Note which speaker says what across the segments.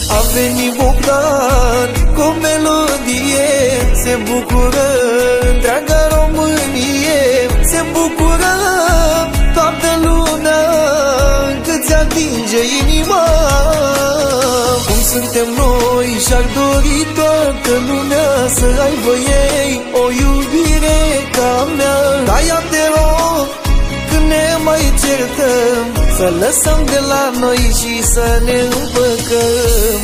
Speaker 1: A venit Bogdan cu o melodie, se bucură întreaga Românie, se bucură toată lumea cât ți atinge inima. Cum suntem noi și-ar dori toată lumea să aibă ei o iubire ca mea. Dar ia te rog, când ne mai certăm, să lăsăm de la noi și să ne împăcăm.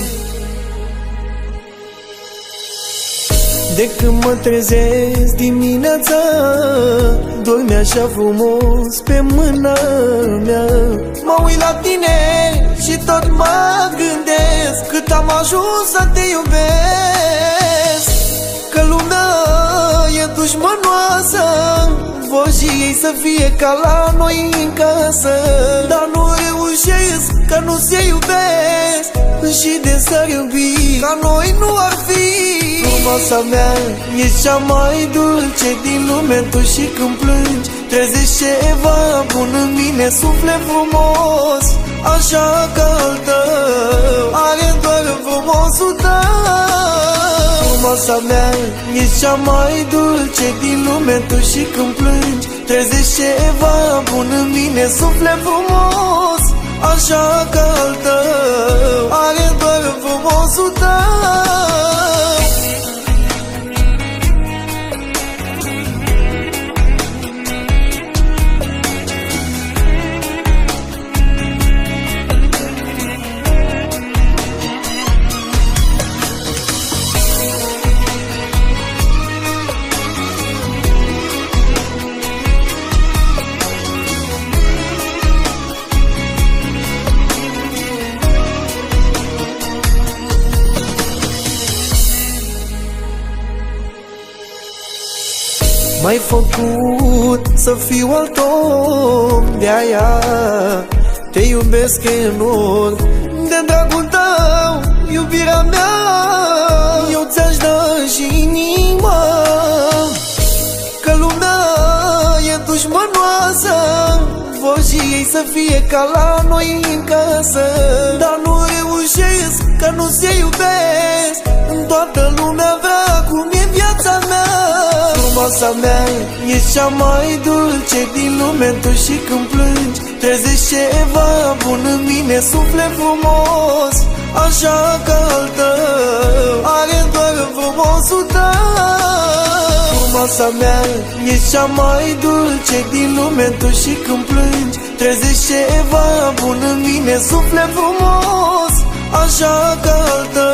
Speaker 1: De când mă trezesc dimineața, dormi așa frumos pe mâna mea. Mă uit la tine și tot mă gândesc cât am ajuns să te iubesc. Că lumea e dușmănoasă, vor și ei să fie ca la noi în casă. Dar nu reușesc, că nu se iubesc și de s-ar iubi ca noi nu ar fi. Frumoasa mea, ești cea mai dulce din lume, tu și când plângi trezești ceva bun în mine. Suflet frumos, așa ca al tău, are doar frumosul tău. Frumoasa mea, ești cea mai dulce din lume, tu și când plângi trezești ceva bun în mine. Suflet frumos, așa ca al tău, are doar frumosul tău. M-ai făcut să fiu alt om, de-aia te iubesc enorm. De dragul tău, iubirea mea, eu ți-aș da și inima. Că lumea e dușmănoasă, vor și ei să fie ca la noi în casă. Dar nu reușesc, că nu se iubesc, toată lumea vrea cum e viața mea. Frumoasa mea, ești cea mai dulce din lume, tu și când plângi trezești ceva bun în mine. Suflet frumos, așa ca al tău, are doar frumosul tău. Frumoasa mea, ești cea mai dulce din lume, tu și când plângi trezești ceva bun în mine. Suflet frumos, așa ca al tău,